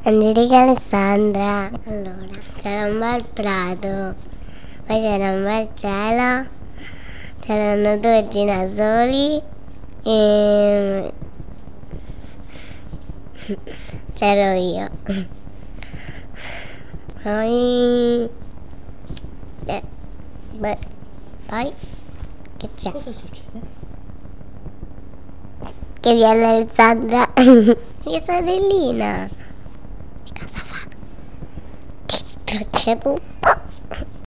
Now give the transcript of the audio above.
Angelica Alessandra. Allora, c'era un bel prato, poi c'era un bel cielo, c'erano due girasoli e c'ero io. Poi, poi che c'è? Cosa succede? Che viene Alessandra, mia sorellina. Cosa fa? Ti distrugge tutto.